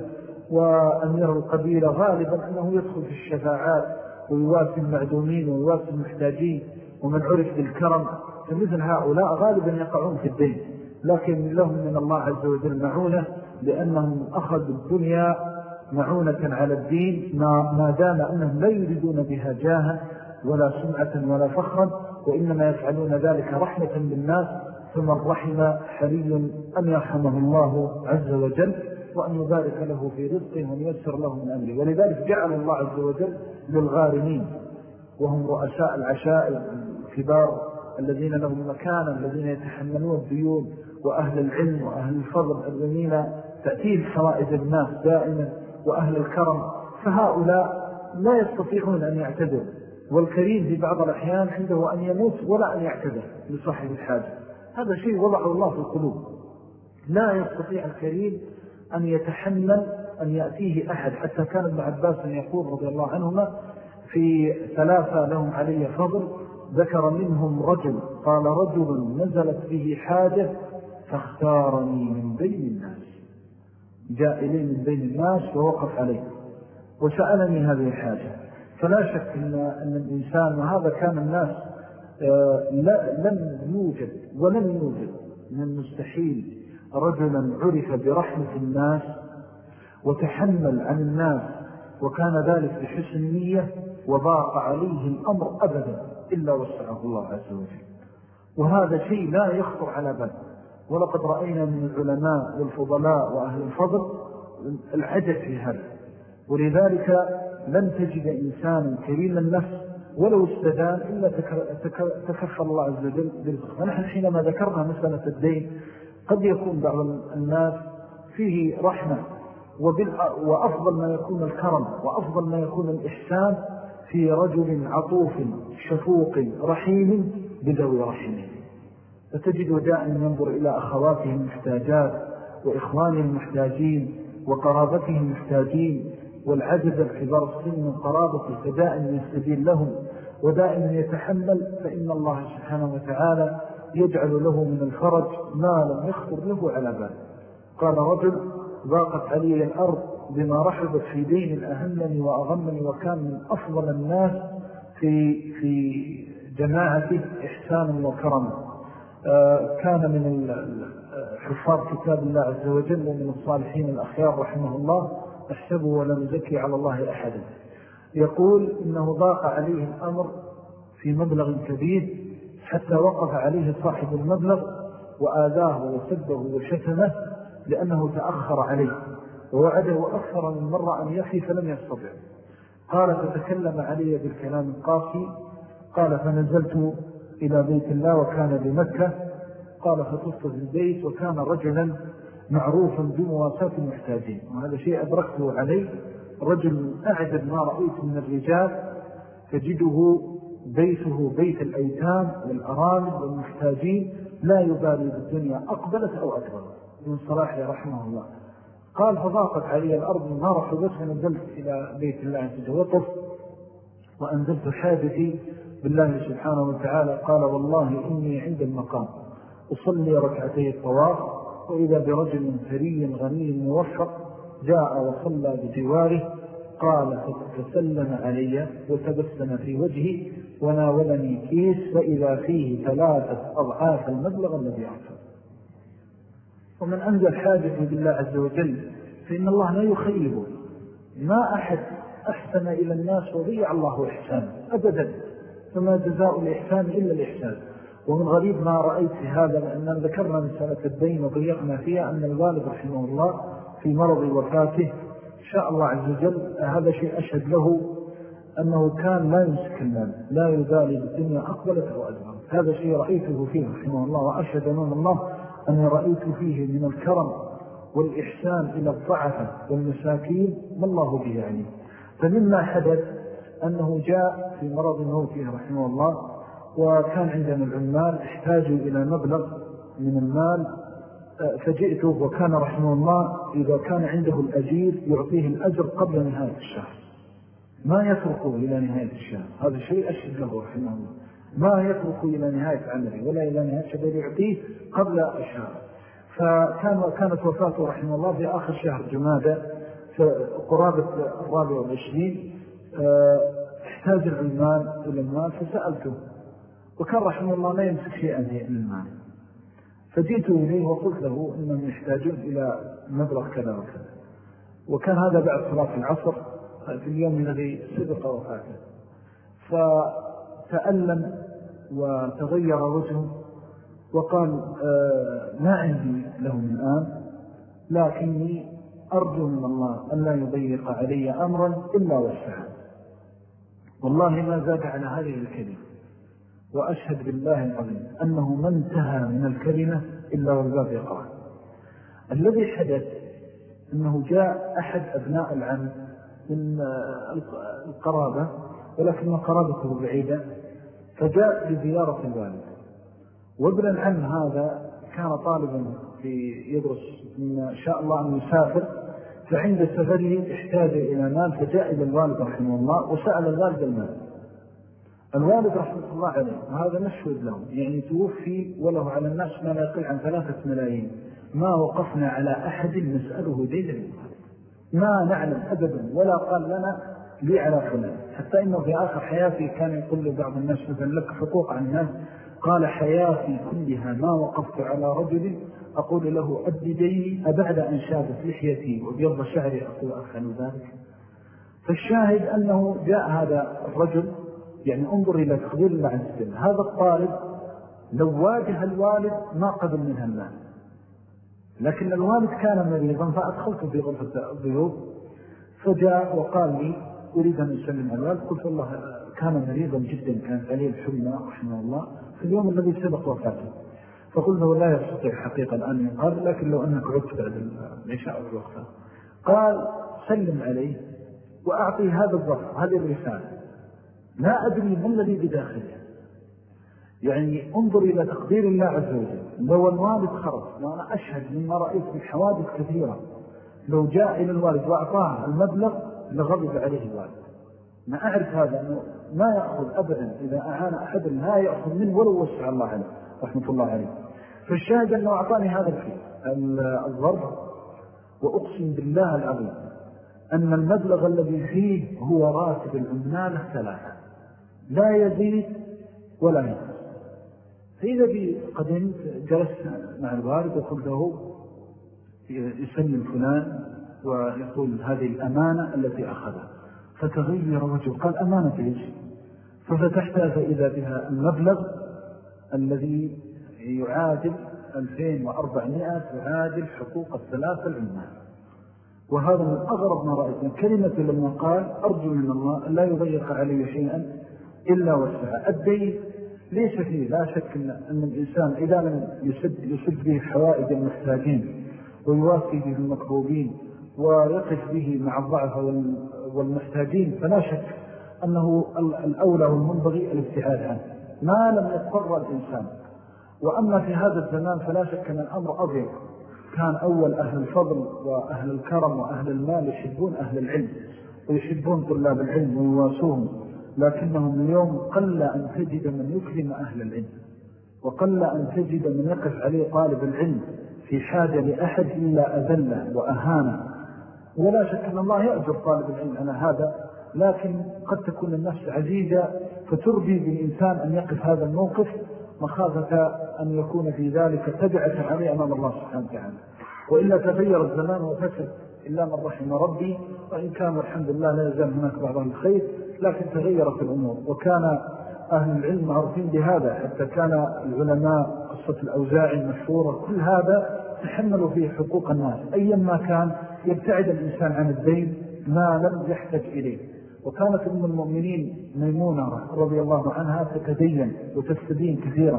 وأمير القبيلة غالبا أنه يدخل في الشفاعات ويواسي المعدومين ويواسي المحتاجين ومن عرف بالكرم. فمثل هؤلاء غالبا يقعون في الدين، لكن لهم من الله عز وجل معونة، لأنهم أخذوا الدنيا معونة على الدين ما دام أنهم لا يريدون بها جاها ولا سمعة ولا فخرا، وإنما يفعلون ذلك رحمة بالناس. ثم الرحمة حري أن يرحمه الله عز وجل وأن يبارك له في رزقه وأن ييسر له من أمره. ولذلك جعل الله عز وجل للغارمين، وهم رؤساء العشائر الكبار الذين لهم مكانا، الذين يتحملون الديون، وأهل العلم وأهل الفضل الذين تأتيه حوائج الناس دائما، وأهل الكرم، فهؤلاء لا يستطيعون أن يعتذر. والكريم في بعض الأحيان عنده أن يموت ولا أن يعتذر لصاحب الحاجة. هذا شيء وضعه الله في القلوب. لا يستطيع الكريم أن يتحمل أن يأتيه أحد، حتى كان ابن عباس يقول رضي الله عنهما في 3 لهم علي فضل، ذكر منهم رجل قال رجل نزلت به حاجة فاختارني من بين الناس، جاء إلي من بين الناس ووقف عليه وسألني هذه الحاجة. فلا شك أن الإنسان، وهذا كان الناس لم يوجد ولم يوجد من المستحيل رجلا عرف برحمة الناس وتحمل عن الناس وكان ذلك بحسن نية وضاق عليه الأمر أبدا إلا وسعه الله عز وجل. وهذا شيء لا يخطر على بال. ولقد رأينا من العلماء والفضلاء وأهل الفضل العجب في هذا. ولذلك لن تجد إنسانا كريم النفس ولو استدان إلا تكفل الله عز وجل برزقه. ونحن حينما ذكرنا مسألة الدين قد يكون بعض الناس فيه رحمة، وأفضل ما يكون الكرم وأفضل ما يكون الإحسان في رجل عطوف شفوق رحيم بذوي رحمه. فتجد دائما ينظر إلى أخواته المحتاجات وإخوانه المحتاجين وقرابته المحتاجين والعجز الكبار السن من قرابته، فدائما يستدين لهم ودائما يتحمل، فإن الله سبحانه وتعالى يجعل له من الفرج ما لم يخطر له على بال. قال رجل ضاقت علي الأرض بما رحبت في دين أهمني وأغمني، وكان من أفضل الناس في جماعته إحسانا وكرما. كان من حفاظ كتاب الله عز وجل ومن الصالحين الأخيار رحمه الله، أحسبه ولم يزكي على الله أحدا. يقول إنه ضاق عليه الأمر في مبلغ كبير حتى وقف عليه صاحب المبلغ وآذاه وسبه وشتمه لأنه تأخر عليه، ووعده أكثر من مرة أن يفي فلم يستطع. قال فتكلم علي بالكلام القاسي. قال فنزلت إلى بيت الله وكان بمكة. قال فطفت في البيت وكان رجلا معروفا بمواساة المحتاجين، وهذا شيء أدركته عليه. رجل أعجب ما رأيت من الرجال، تجده بيته بيت الأيتام والأرامل والمحتاجين، لا يبالي بالدنيا أقبلت أو أكبرت من صلاحه رحمه الله. قال فضاقت علي الأرض ما رحبت ونزلت إلى بيت الله عز وجل وأنزلت حاجتي بالله سبحانه وتعالى. قال والله إني عند المقام أصلي ركعتي الطواف وإذا برجل ثري غني موفق جاء وصلى بجواره، قال فسلم علي وتبسم في وجهي وناولني كيس فإذا فيه 3 أضعاف المبلغ الذي أعطى. ومن أنزل حاجته بالله عز وجل فإن الله لا يخيبه. ما أحد أحسن إلى الناس وضيع الله إحسان أبدا، فما جزاء الإحسان إلا الإحسان. ومن غريب ما رأيت في هذا، لأننا ذكرنا مسألة الدين وضيقنا فيها، أن الوالد رحمه الله في مرض وفاته شاء الله عز وجل، هذا شيء أشهد له أنه كان لا يمسك المال، لا يبالي بالدنيا أقبلت أو أدبرت. هذا شيء رأيته فيه رحمه الله، وأشهد أمام الله أن رأيت فيه من الكرم والإحسان إلى الضعفة والمساكين ما الله به يعني. فمما حدث أنه جاء في مرض موته رحمه الله، وكان عندنا العمال احتاجوا إلى مبلغ من المال، فجئته وكان رحمه الله إذا كان عنده الأجير يعطيه الأجر قبل نهاية الشهر، ما يتركه إلى نهاية الشهر. هذا شيء أشهد له رحمه الله، ما يتركه إلى نهاية عمله ولا إلى نهاية شهر، يعطيه قبل الشهر. فكانت وفاته رحمه الله في آخر شهر جمادى قرابة 24. احتاج العمال إلى المال فسألته، وكان رحمه الله لا يمسك شيئا من المال، فجئت إليه وقلت له إنهم يحتاجون إلى مبلغ كذا وكذا. وكان هذا بعد صلاة العصر في اليوم الذي سبق وفاته، فتألم وتغير وجهه وقال ما عندي له من الآن، لكني أرجو من الله أن لا يضيق علي أمرا إلا وسعه. والله ما زاد على هذه الكلمة، وأشهد بالله العظيم أنه ما انتهى من الكلمة إلا والباب يقرأ. الذي حدث أنه جاء أحد أبناء العم من القرابة، ولكن قرابته بعيدة، فجاء لزيارة الوالد. وابن العم هذا كان طالبا يدرس إن شاء الله أن يسافر، فعند سفره احتاج إلى مال، فجاء إلى الوالد رحمه الله وسأل الوالد المال. الوالد رحمه الله عليه هذا مشهود له، يعني توفي وله على الناس ما لا يقل عن 3 ملايين. ما وقفنا على أحد نسأله ديدا، ما نعلم أبدا، ولا قال لنا لي على فلان. حتى إنه في آخر حياتي كان يقول لبعض الناس مثلا لك حقوق عن الناس، قال حياتي كلها ما وقفت على رجل أقول له أدي ديني أبعد أن شابت لحيتي وبيض شعري أقول أفعل ذلك. فالشاهد أنه جاء هذا الرجل، يعني انظر إلى تقدير الله عز وجل. هذا الطالب لو واجه الوالد ما قبل منها المال، لكن الوالد كان مريضا فأدخلته في غرفة الضيوف، فجاء وقال لي أريد أن أسلم على الوالد. قلت الله كان مريضا جدا، كان عليه الحمى رحمه الله في اليوم الذي سبق وفاته، فقلت له لا يستطيع حقيقة الآن ينقل، لكن لو أنك عدت بعد العشاء والوقت. قال سلم عليه وأعطي هذا الظرف، هذه الرسالة، لا أدري ما الذي بداخله. يعني انظر إلى تقدير الله عز وجل. لو الوالد خرج، وأنا أشهد مما رأيت من حوادث كثيرة، لو جاء إلى الوالد وأعطاه المبلغ لغضب عليه الوالد. ما أعرف هذا أنه ما يأخذ أبدا، إذا أعان أحد لا يأخذ منه ولو وسع الله عليه رحمة الله عليه. فالشاهد أنه أعطاني هذا الظرف، وأقسم بالله العظيم أن المبلغ الذي فيه هو راتب العمالة 3، لا يزيد ولا ينقص. فإذا قدمت جلست مع الوالد وقلت له يسلم فلان ويقول هذه الأمانة التي أخذها، فتغير وجهه قال أمانة إيش؟ ففتحتها فإذا بها المبلغ الذي يعادل 2400 يعادل حقوق 3 العمال. وهذا من أغرب ما رأيت من كلمة لما قال أرجو من الله لا يضيق علي شيئا إلا وسعه. الدين ليس فيه لا شك أن الإنسان إذا لم يسد به حوائج المحتاجين ويوافي به المطلوبين ويقف به مع الضعف والمحتاجين، فلا شك أنه الأولى والمنبغي الابتعاد عنه ما لم يضطر الإنسان. وأما في هذا الزمان فلا شك أن الأمر أضيق. كان أول أهل الفضل وأهل الكرم وأهل المال يحبون أهل العلم ويحبون طلاب العلم ويواسوهم، لكنهم اليوم قل أن تجد من يكرم أهل العلم وقل أن تجد من يقف عليه طالب العلم في حاجة لأحد إلا أذله وأهانه. ولا شك أن الله يأجر طالب العلم على هذا، لكن قد تكون النفس عزيزة فتربي بالإنسان أن يقف هذا الموقف مخافة أن يكون في ذلك تبعة عليه أمام الله سبحانه وتعالى. وإلا تغير الزمان وفسد إلا من رحم ربي، وإن كان الحمد لله لا يزال هناك بعض الخير، لكن تغيرت الأمور. وكان أهل العلم معروفين بهذا، حتى كان العلماء قصة الأوزاعي المشهورة كل هذا تحملوا فيه حقوق الناس أيما كان يبتعد الإنسان عن الدين ما لم يحتج إليه. وكانت أم المؤمنين ميمونة رضي الله عنها تتدين وتستدين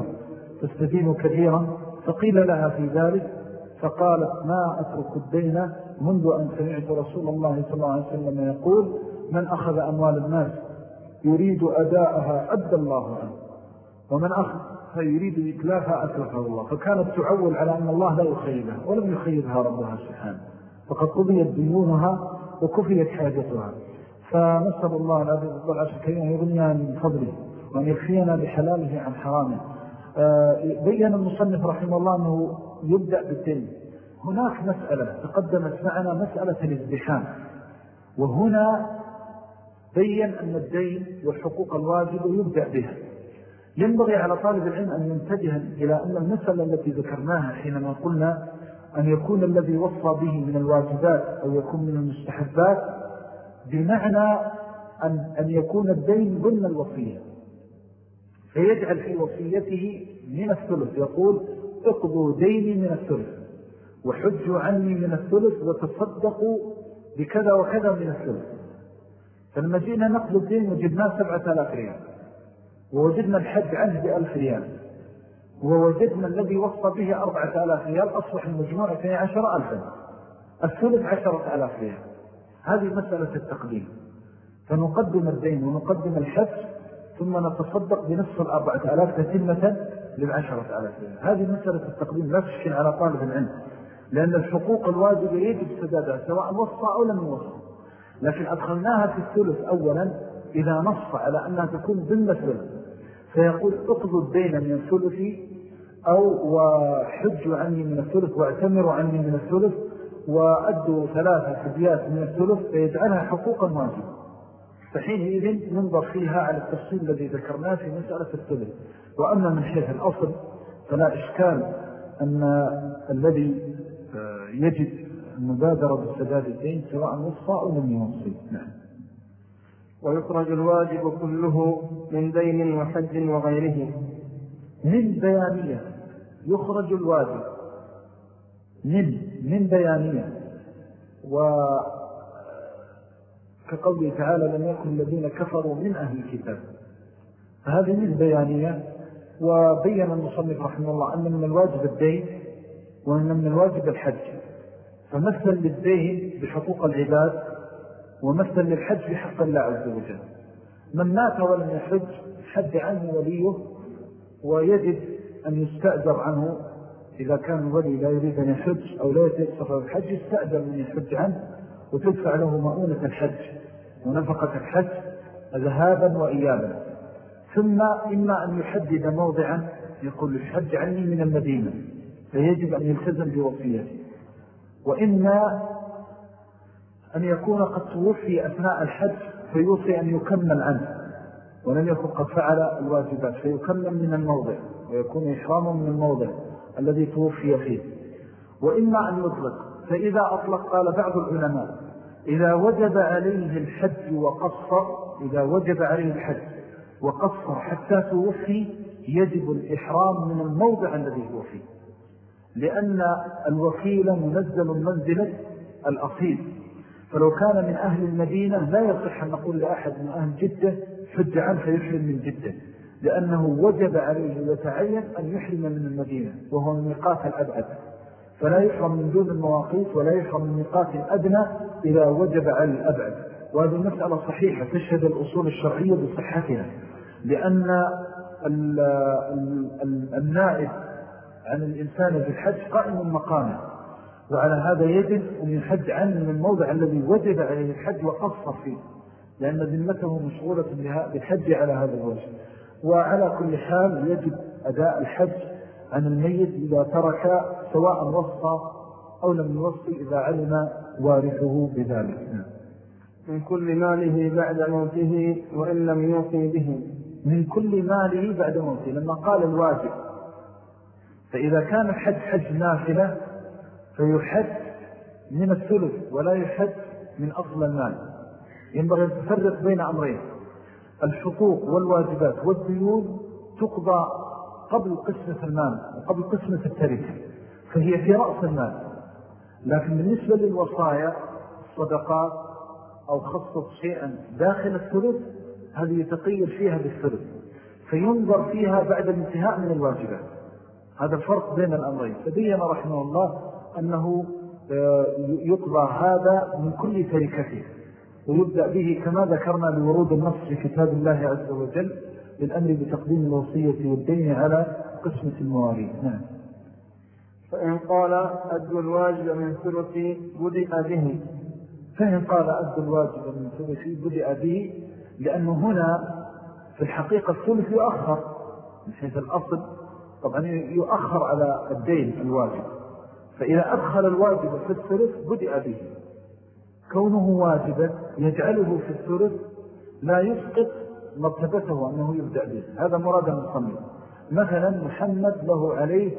كثيرا، فقيل لها في ذلك فقالت ما أترك الدين منذ أن سمعت رسول الله صلى الله عليه وسلم يقول من أخذ أموال الناس يريد أداءها أدى الله عنه، ومن أخذ فيريد إتلافها أتلفه الله. فكانت تعول على أن الله لا يخيبها ولم يخيبها ربها سبحانه، فقد قضيت ديونها وكفيت حاجتها. فنسأل الله العزيز والعشر الكريم أن يغنينا من فضله وأن يكفينا بحلاله عن حرامه. بيّن المصنف رحمه الله أنه يبدأ بالدين. هناك مسألة تقدمت معنا، مسألة الازدحام، وهنا بيّن أن الدين والحقوق الواجب يبدأ بها. ينبغي على طالب العلم أن ينتبه إلى أن المسألة التي ذكرناها حينما قلنا أن يكون الذي وصى به من الواجبات أو يكون من المستحبات، بمعنى أن يكون الدين ضمن الوصية، فيجعل في وصيته من الثلث، يقول اقضوا ديني من الثلث وحجوا عني من الثلث وتصدقوا بكذا وكذا من الثلث. فلما جئنا نقضوا الدين وجدناه 7,000 ريال، ووجدنا الحج عنه ب1,000 ريال، ووجدنا الذي وصى به 4,000 ريال، أصبح المجموع 12,000، الثلث 10,000 ريال. هذه مسألة التقديم، فنقدم الدين ونقدم الحج ثم نتصدق بنصف 4,000 تتمة ل10,000 ريال. هذه مسألة التقديم لا تشكل على طالب العلم، لأن الحقوق الواجبة يجب سدادها سواء وصى أو لم يوصى، لكن أدخلناها في الثلث أولا إذا نص على أنها تكون ضمن الثلث، فيقول اقضوا الدين من الثلث أو وحجوا عني من الثلث واعتمروا عني من الثلث وأدوا 3 فديات من الثلث، فيجعلها حقوقا واجبة. فحينئذ ننظر فيها على التفصيل الذي ذكرناه في مسألة الثلث. وأما من حيث الأصل فلا إشكال أن الذي يجب المبادرة بسداد الدين سواء وصى أو لم يوصي. نعم. ويخرج الواجب كله من دين وحج وغيره. من بيانية يخرج الواجب من بيانية، وكقوله تعالى لم يكن الذين كفروا من أهل الكتاب، فهذه من بيانية. وبين المصنف رحمه الله أن من الواجب الدين وأن من الواجب الحج، فمثل للدين بحقوق العباد ومثل للحج بحق الله عز وجل. من مات ولم يحج حج عنه وليه، ويجب أن يستأجر عنه إذا كان الولي لا يريد أن يحج أو لا يتيسر الحج، يستأجر من يحج عنه وتدفع له مؤونة الحج ونفقة الحج ذهابا وإيابا. ثم إما أن يحدد موضعا يقول الحج عني من المدينة، فيجب أن يلتزم بوصيته، وإما أن يكون قد توفي أثناء الحج فيوصي أن يكمل عنه ولم يكن قد فعل الواجبات، فيكمل من الموضع ويكون إحرامه من الموضع الذي توفي فيه. وإما أن يطلق، فإذا أطلق قال بعض العلماء إذا وجب عليه الحج وقصر حتى توفي يجب الإحرام من الموضع الذي هو فيه، لأن الوكيل منزل منزلة الأصيل. فلو كان من أهل المدينة لا يصح أن نقول لأحد من أهل جدة حج عنه فيحرم من جدة، لأنه وجب عليه وتعين أن يحرم من المدينة وهو الميقات الأبعد، فلا يحرم من دون المواقيت ولا يحرم من ميقات الأدنى إذا وجب على الأبعد. وهذه مسألة صحيحة تشهد الأصول الشرعية بصحتها، لأن النائب عن الإنسان بالحج قائم مقامه، وعلى هذا يجب أن يحج عنه من الموضع الذي وجب عليه الحج وقصر فيه، لأن ذمته مشغولة بالحج على هذا الوجه. وعلى كل حال يجب أداء الحج عن الميت إذا ترك، سواء وصى أو لم يوصي إذا علم وارثه بذلك. من كل ماله بعد موته وإن لم يوصي به. من كل ماله بعد موته، لما قال الواجب، فإذا كان الحج حج نافلة فيحج من الثلث ولا يحج من أصل المال. ينبغي أن تفرق بين أمرين: الحقوق والواجبات والديون تقضى قبل قسمة المال وقبل قسمة التركة، فهي في رأس المال. لكن بالنسبة للوصايا، الصدقات أو خصص شيئا داخل الثلث، هذه يتقيد فيها بالثلث، فينظر فيها بعد الانتهاء من الواجبات. هذا الفرق بين الأمرين. فبين رحمه الله أنه يقضى هذا من كل تركته، ويبدأ به كما ذكرنا لورود النص في كتاب الله عز وجل بالأمر بتقديم الوصية والدين على قسمة المواريث. نعم. فإن قال أدوا الواجب من ثلث بدأ به. فإن قال أدوا الواجب من ثلث بدأ به، لأنه هنا في الحقيقة الثلث يؤخر من حيث الأصل، طبعا يؤخر على الدين الواجب، فإذا أدخل الواجب في الثلث بدأ به. كونه واجبا يجعله في الثلث لا يسقط مرتبته أنه يبدأ به. هذا مراد المصنف. مثلا محمد له عليه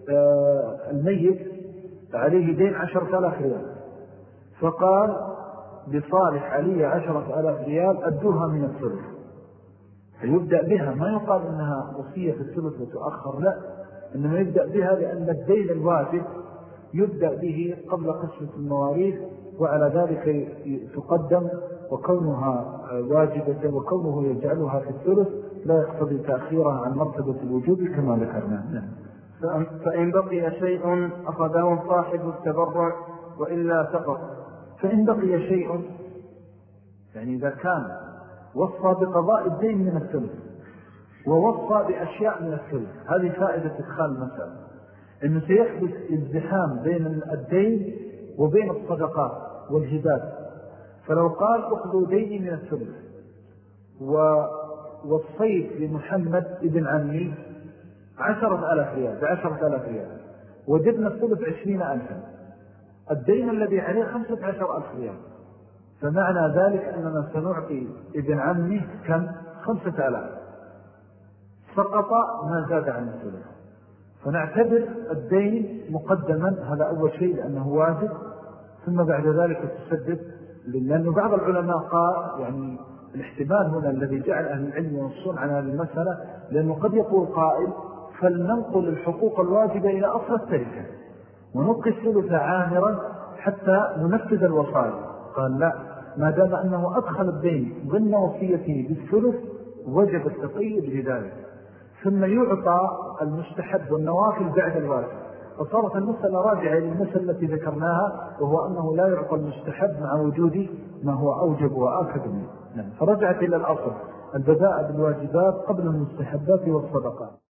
الميت عليه دين 10,000 ريال، فقال بصالح علي 10,000 ريال أدوها من الثلث، فيبدأ بها. ما يقال أنها وصية في الثلث وتؤخر، لا، إنما يبدأ بها لأن الدين الواجب يبدأ به قبل قسمة المواريث، وعلى ذلك تقدم، وكونها واجبة وكونه يجعلها في الثلث لا يقتضي تأخيرها عن مرتبة الوجوب كما ذكرنا. فإن بقي شيء أخذه صاحب التبرع وإلا سقط. فإن بقي شيء، يعني إذا كان وصى بقضاء الدين من الثلث ووصى بأشياء من الثلث، هذه فائدة إدخال المسألة، أنه سيحدث ازدحام بين الدين وبين الصدقات والهبات. فلو قال أخذوا ديني من الثلث ووصيت لمحمد ابن عمي 10,000 ريال ب10,000 ريال، وجدنا الثلث 20,000، الدين الذي عليه 15,000 ريال، فمعنى ذلك أننا سنعطي ابن عمي كم 5,000، سقط ما زاد عن الثلث، فنعتبر الدين مقدما. هذا أول شيء لأنه واجب، ثم بعد ذلك تسدد. لأنه بعض العلماء قال يعني الاحتمال هنا الذي جعل أهل العلم ينصون عن هذه المسألة، لأنه قد يقول قائل فلننقل الحقوق الواجبة إلى أصل التركة ونبقي الثلث عامرا حتى ننفذ الوصايا. قال لا، ما دام أنه أدخل الدين ضمن وصيته بالثلث وجب التقيد بذلك، ثم يعطى المستحب والنوافل بعد الواجب. فصارت المسألة راجعة للمسألة التي ذكرناها، وهو أنه لا يعطى المستحب مع وجود ما هو أوجب وآكد منه. فرجعت إلى الأصل البداء بالواجبات قبل المستحبات والصدقات.